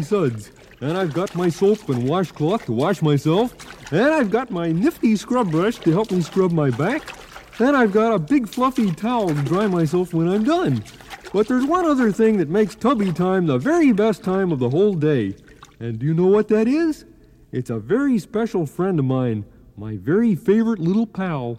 suds. And I've got my soap and washcloth to wash myself. And I've got my nifty scrub brush to help me scrub my back. And I've got a big fluffy towel to dry myself when I'm done. But there's one other thing that makes tubby time the very best time of the whole day. And do you know what that is? It's a very special friend of mine, my very favorite little pal.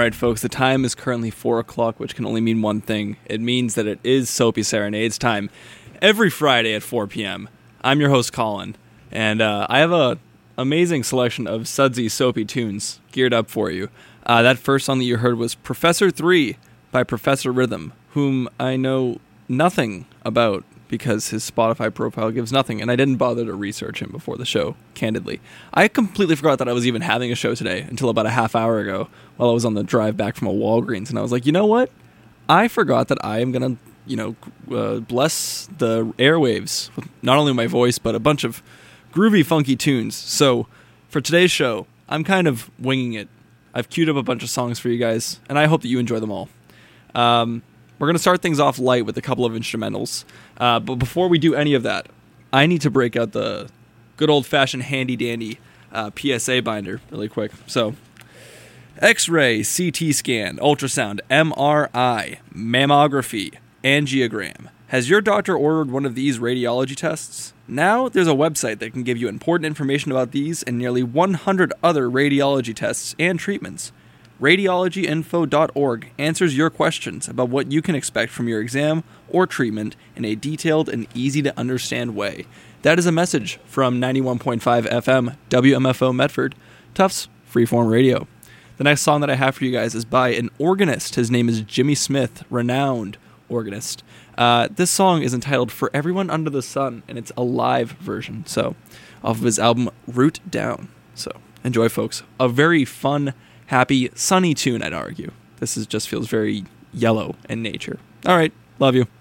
right, folks, the time is currently 4 o'clock, which can only mean one thing. It means that it is Soapy Serenades time every Friday at 4 p.m. I'm your host, Colin, and I have a amazing selection of sudsy, soapy tunes geared up for you. That first song that you heard was Professor 3 by Professor Rhythm, whom I know nothing about because his Spotify profile gives nothing, and I didn't bother to research him before the show, candidly. I completely forgot that I was even having a show today until about a half hour ago while I was on the drive back from a Walgreens, and I was like, you know what? I forgot that I am going to, bless the airwaves with not only my voice, but a bunch of groovy, funky tunes. So, for today's show, I'm kind of winging it. I've queued up a bunch of songs for you guys, and I hope that you enjoy them all. We're going to start things off light with a couple of instrumentals. But before we do any of that, I need to break out the good old-fashioned handy-dandy PSA binder really quick. So, X-ray, CT scan, ultrasound, MRI, mammography, angiogram. Has your doctor ordered one of these radiology tests? Now there's a website that can give you important information about these and nearly 100 other radiology tests and treatments. Radiologyinfo.org answers your questions about what you can expect from your exam or treatment in a detailed and easy-to-understand way. That is a message from 91.5 FM WMFO Medford, Tufts Freeform Radio. The next song that I have for you guys is by an organist. His name is Jimmy Smith, renowned organist. This song is entitled For Everyone Under the Sun, and it's a live version, so off of his album Root Down. So enjoy, folks. A very fun, happy, sunny tune, I'd argue. This just feels very yellow in nature. All right, love you.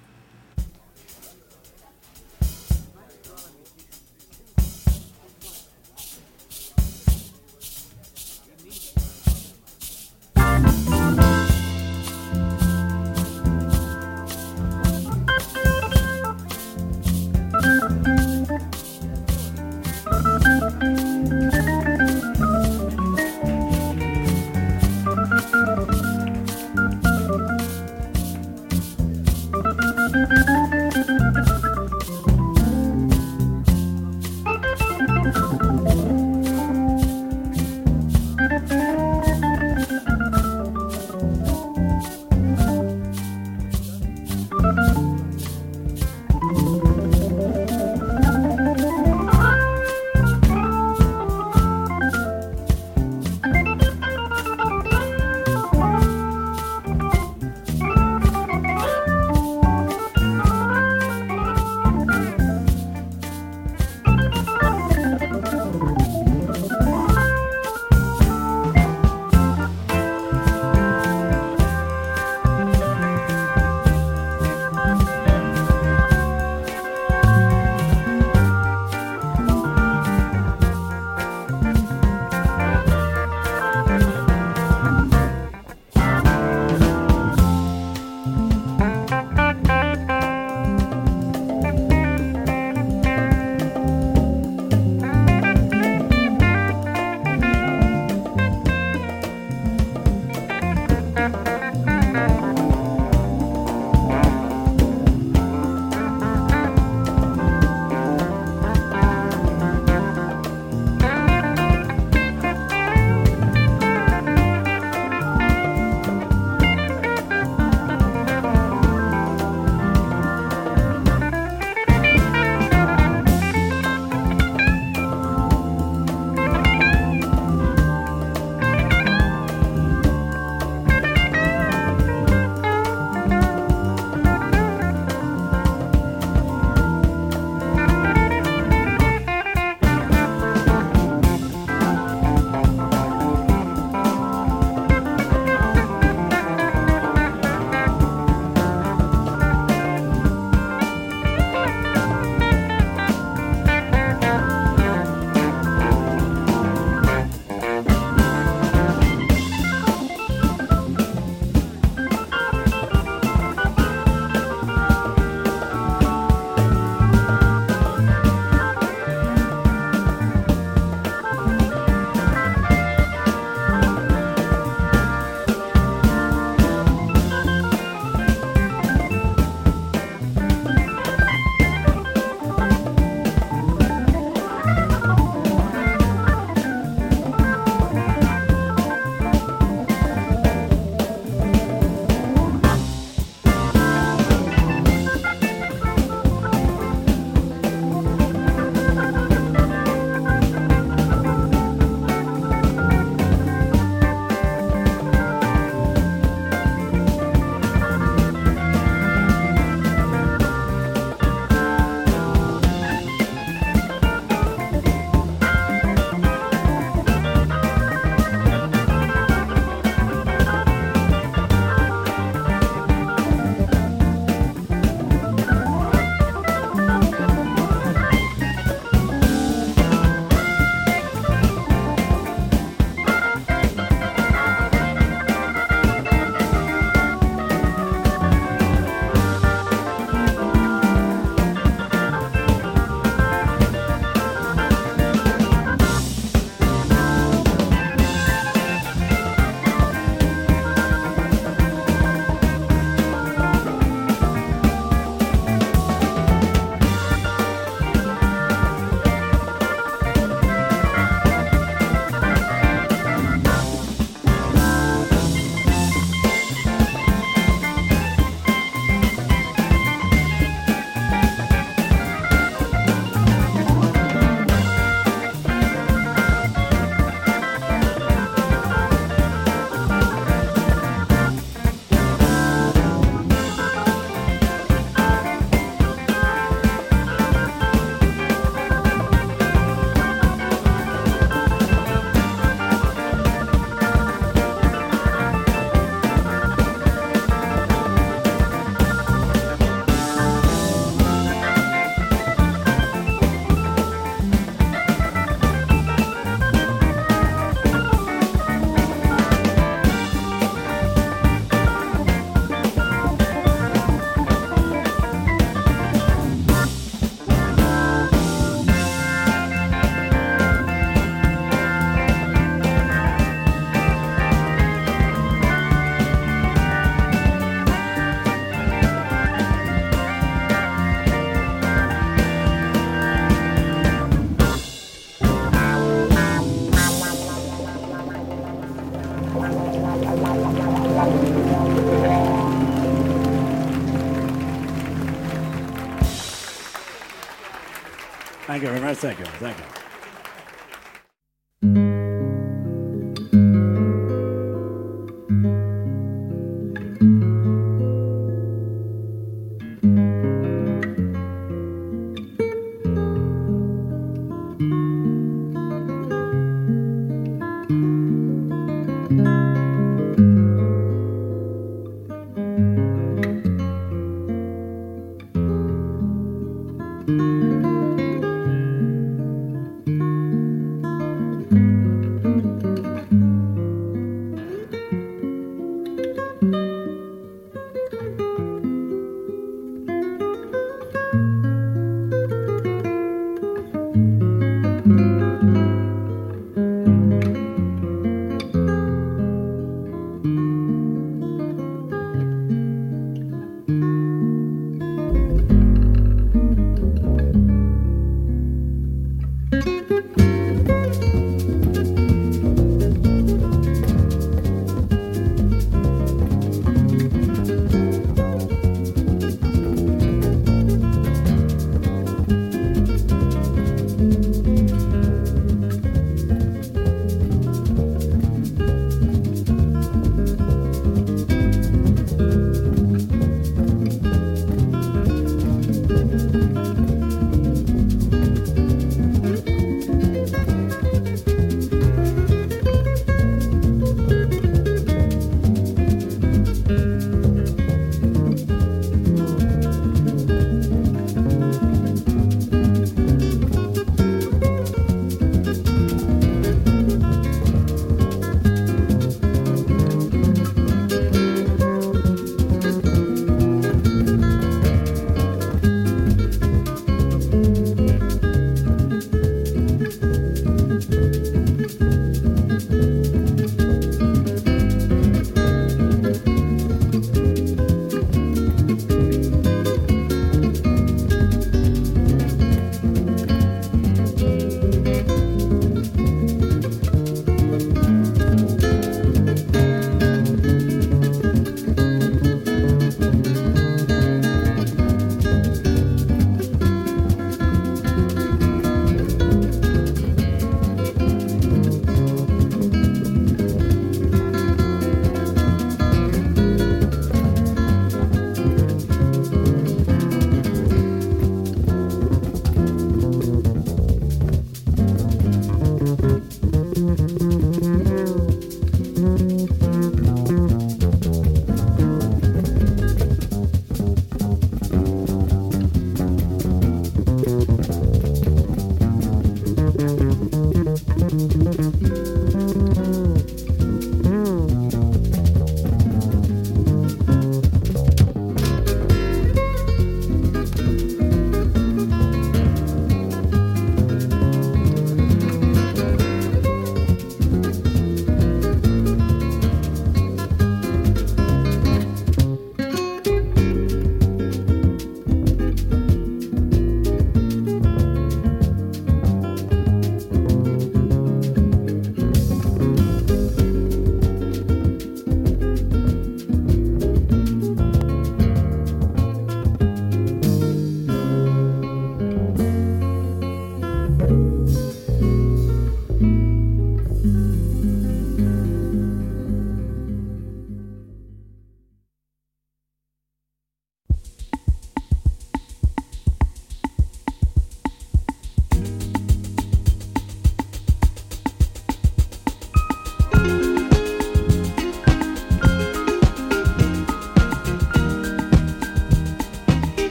Thank you very much. Thank you. Thank you.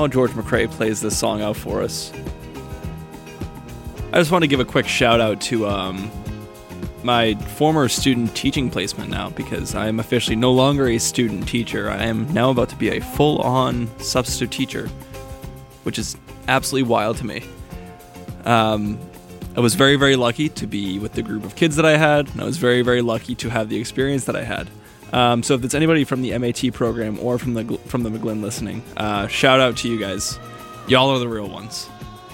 while George McCrae plays this song out for us, I just want to give a quick shout out to my former student teaching placement now, because I am officially no longer a student teacher. I am now about to be a full-on substitute teacher, which is absolutely wild to me. I was very, very lucky to be with the group of kids that I had, and I was very, very lucky to have the experience that I had. So if it's anybody from the MAT program or from the McGlynn listening, shout out to you guys. Y'all are the real ones.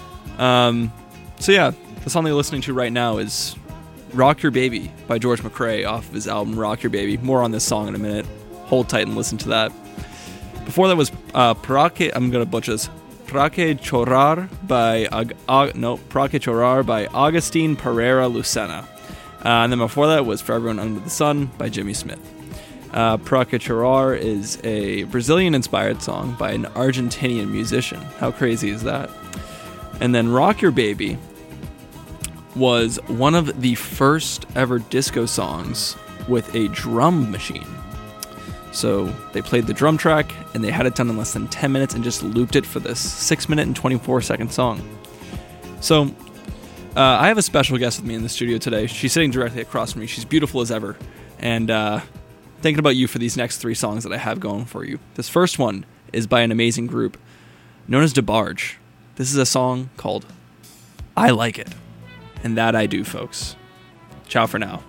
So yeah, the song that you're listening to right now is Rock Your Baby by George McCrae off of his album Rock Your Baby. More on this song in a minute. Hold tight and listen to that. Before that was I'm going to butcher this. Praque Chorar by Agustin Pereira Lucena. And then before that was For Everyone Under the Sun by Jimmy Smith. Praque Chorar is a Brazilian-inspired song by an Argentinian musician. How crazy is that? And then Rock Your Baby was one of the first ever disco songs with a drum machine. So they played the drum track, and they had it done in less than 10 minutes and just looped it for this 6-minute and 24-second song. So I have a special guest with me in the studio today. She's sitting directly across from me. She's beautiful as ever. And thinking about you for these next 3 songs that I have going for you. This first one is by an amazing group known as DeBarge. This is a song called I Like It. And that I do, folks. Ciao for now.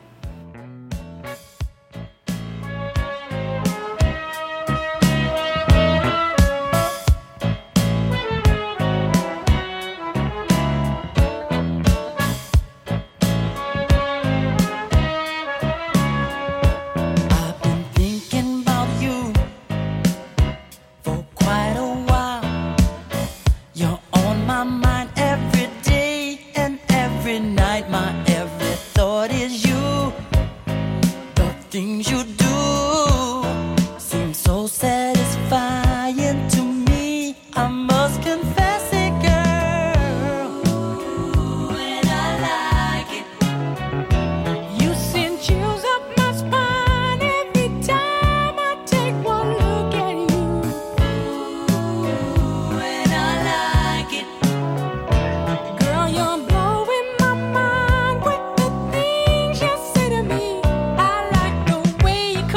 Way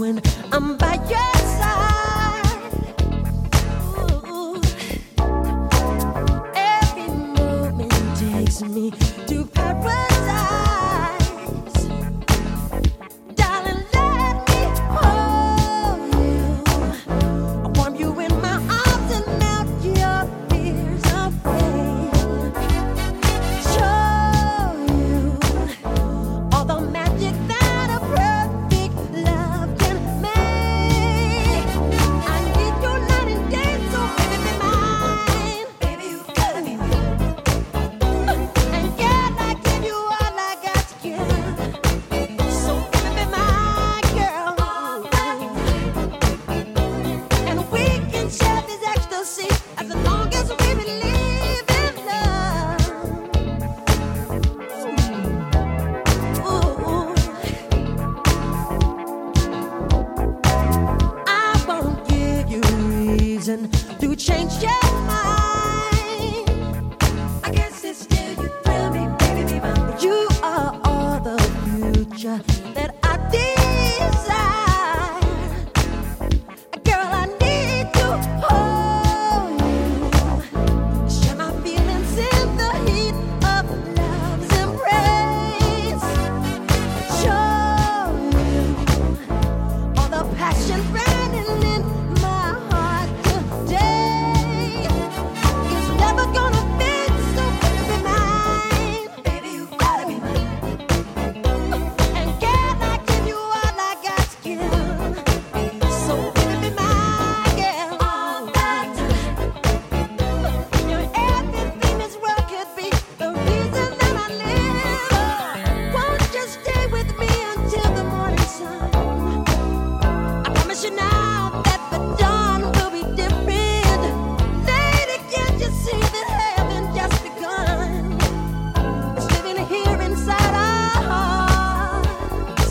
when I'm by your side. Ooh. Every moment takes me to paradise. Darling, let me hold you. I warm you in my arms and melt your fears away. Show you all the magic that a perfect love can make. I need you night and day, so baby be mine. Baby, you gotta be mine. And yeah, I give you all I got to give. So baby be my girl. And we can share this ecstasy as long as we believe in love. Ooh. I won't give you reason to change your mind. I guess it's still you thrill me, baby, be mine. You are all the future that I desire. Girl, I need to hold you. Share my feelings in the heat of love's embrace. Show you all the passion burning in my heart today. It's never gonna fade, so baby be mine. Baby, you gotta be mine. And can I give you all I got to give? So baby be my girl. All the time. You're everything this world could be, the reason that I live. Won't you stay with me until the morning sun? I promise you now that the dawn will be different. Lady, can't you see that heaven just begun? It's living here inside our hearts.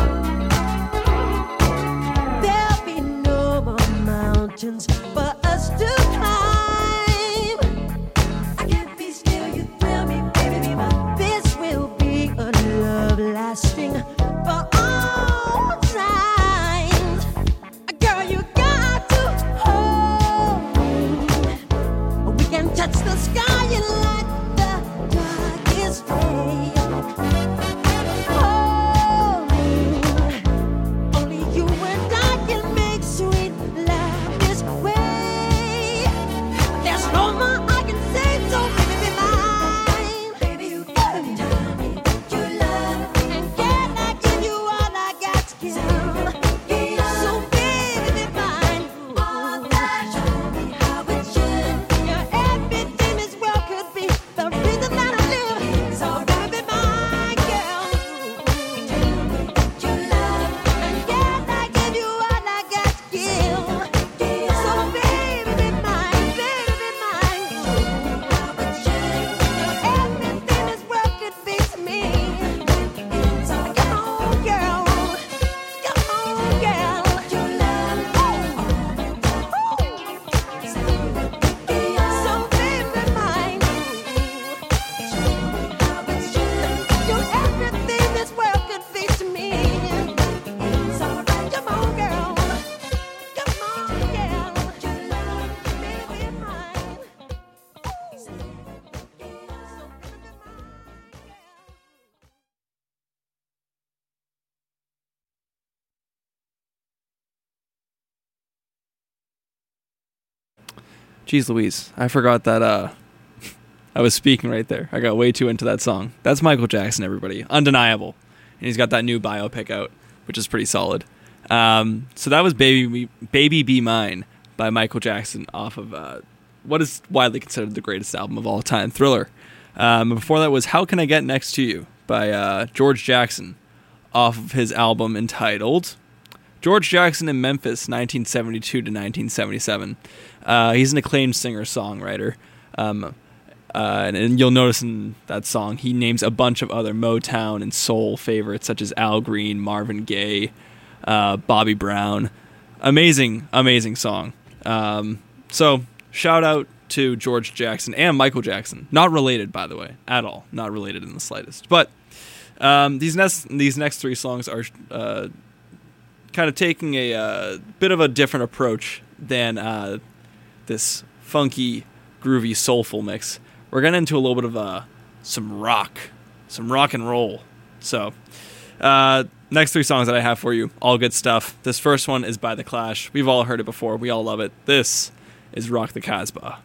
There'll be no more mountains for us to climb. I can't be still, you thrill me, baby, be mine. This will be a love lasting for all times. Girl, you got to hold me. We can touch the sky and light the darkest day. Hold me. Only you and I can make sweet love this way. There's no more I can say, so baby be mine. Baby, you gotta tell me you love me. And can I give you all I got to give? So baby be mine. All that, show me how it should. You're everything this world could be, the reason that I live. So baby be my girl. Tell me you love me. And can I give you all I got to give? So baby be mine, baby be mine. Show me how it should. You're everything this world could be to me. So come on, girl. Come on, girl. You love me. So baby be mine. Show me how it should. You're everything this world could be to me. It's alright, come on, girl. Come on, girl. You love me, be mine. So baby be Jeez Louise, I forgot that I was speaking right there. I got way too into that song. That's Michael Jackson, everybody. Undeniable. And he's got that new biopic out, which is pretty solid. So that was Baby Be Mine by Michael Jackson off of what is widely considered the greatest album of all time, Thriller. Before that was How Can I Get Next to You by George Jackson off of his album entitled George Jackson in Memphis, 1972 to 1977. He's an acclaimed singer-songwriter. And you'll notice in that song, he names a bunch of other Motown and soul favorites, such as Al Green, Marvin Gaye, Bobby Brown. Amazing, amazing song. So, shout out to George Jackson and Michael Jackson. Not related, by the way, at all. Not related in the slightest. But these next three songs are kind of taking a bit of a different approach than this funky, groovy, soulful mix. We're getting into a little bit of some rock and roll. So, next 3 songs that I have for you, all good stuff. This first one is by The Clash. We've all heard it before. We all love it. This is Rock the Casbah.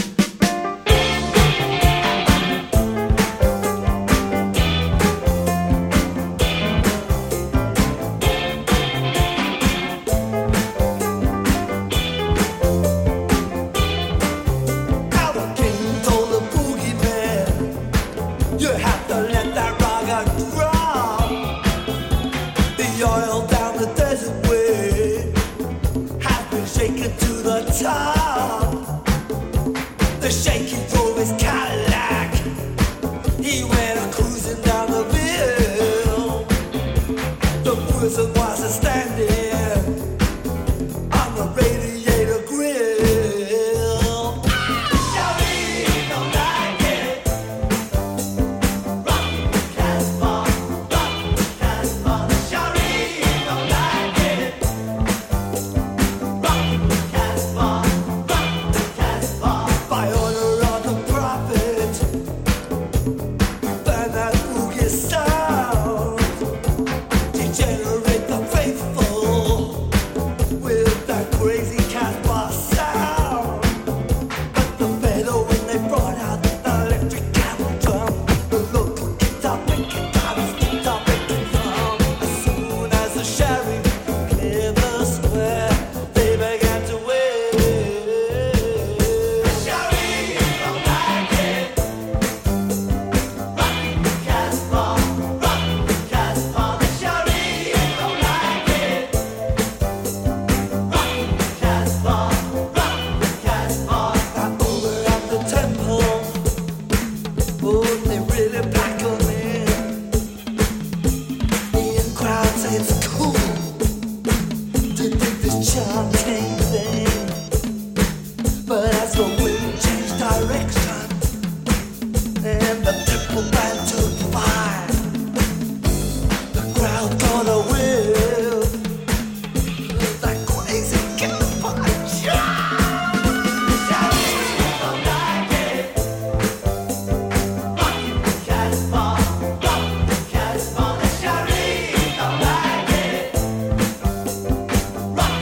The shaky drove his Cadillac. He went cruising down the hill. The wizard was standing on the radiator grill. Shawty don't like it. Rock the Casbah, rock the Casbah. Shawty don't like it. Rock the Casbah. By order of the prophet, burn that boogie sound, degenerate the faithful with that crazy Casbah sound. But the better when they brought out the electric cattle drum, the local guitar picking drums, guitar picking drum. As soon as the sheriff cleared the square, they began to wave. Chanting thing, but as the wind changed direction and the triple band took fire, the crowd got a whiff of that crazy campfire shot. Shawty don't like it. Rock the Casbah, rock the Casbah. Shawty don't like it. Rock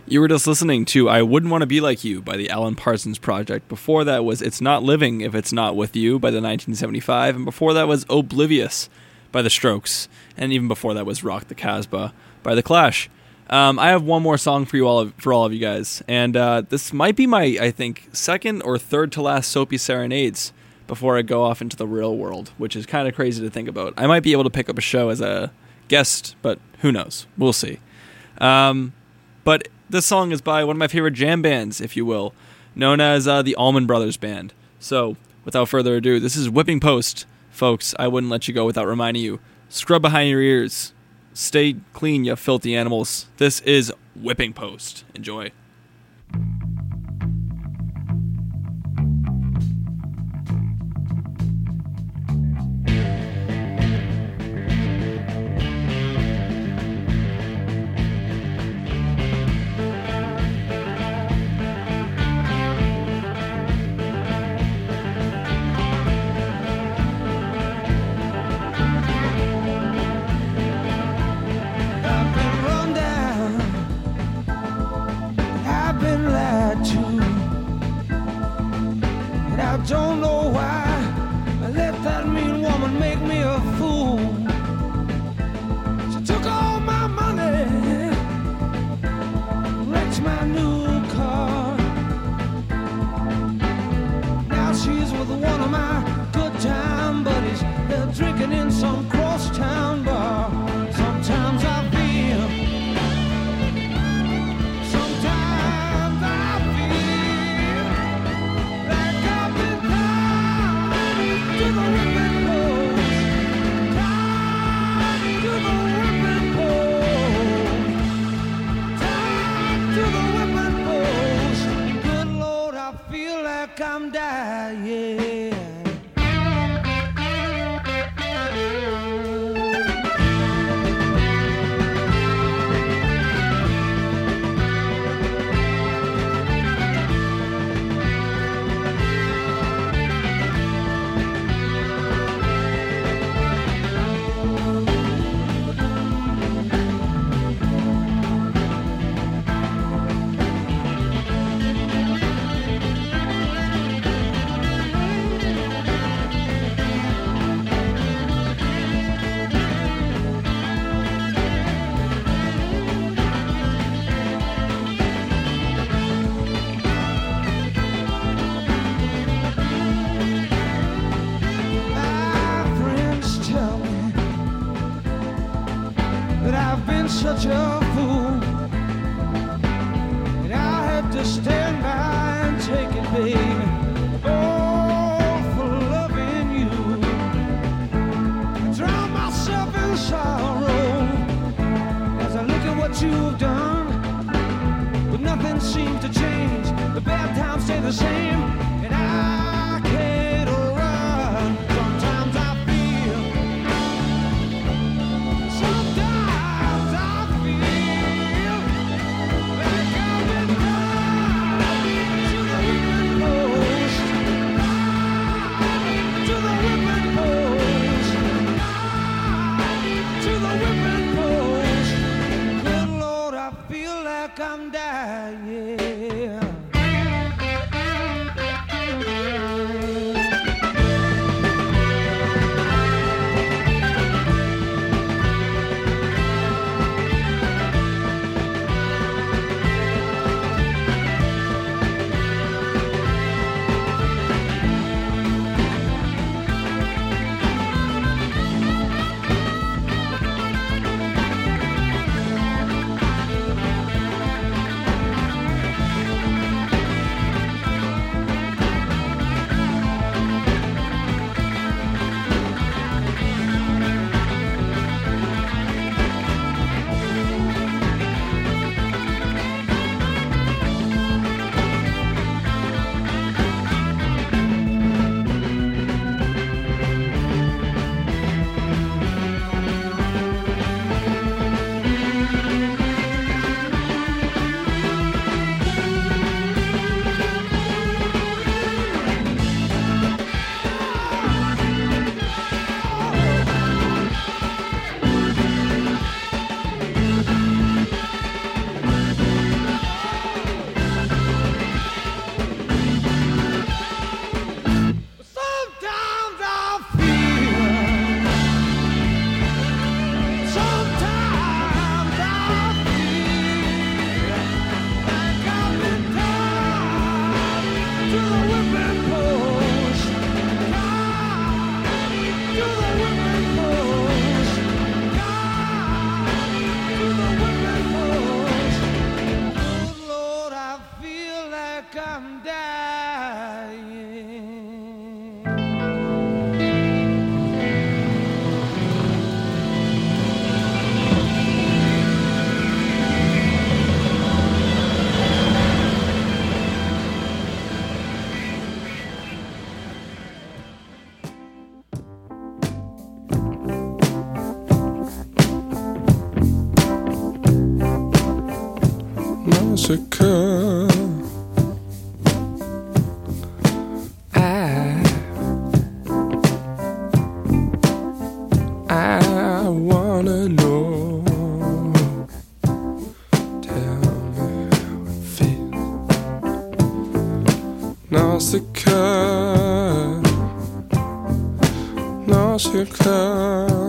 You were just listening to I Wouldn't Want to Be Like You by the Alan Parsons Project. Before that was It's Not Living If It's Not With You by the 1975. And before that was Oblivious by the Strokes. And even before that was Rock the Casbah by the Clash. I have one more song for all of you guys. And this might be my, I think, second or third to last Soapy Serenades before I go off into the real world, which is kind of crazy to think about. I might be able to pick up a show as a guest, but who knows? We'll see. But this song is by one of my favorite jam bands, if you will, known as the Allman Brothers Band. So, without further ado, this is Whipping Post. Folks, I wouldn't let you go without reminding you, scrub behind your ears. Stay clean, you filthy animals. This is Whipping Post. Enjoy. I've been run down, I've been lied to, and I don't know why I let that mean woman make me a fool. She took all my money, wrecked my new car. Now she's with one of my good time buddies. They're drinking in some crosstown bar. Sometimes I feel, sometimes I feel like I've been tied to the whipping post, tied to the whipping post, tied to the whipping post. Good Lord, I feel like I'm dying. Such a fool, and I had to stand by and take it, baby. Oh, for loving you, I drown myself in sorrow as I look at what you've done. But nothing seems to change. The bad times stay the same, and I can't run. Sometimes I feel, sometimes I feel like I've been tied to the whipping post, to the whipping post, to the whipping post. Good Lord, I feel like I'm dying. Nausicaa. I wanna know. Tell me how it feels. Nausicaa, Nausicaa.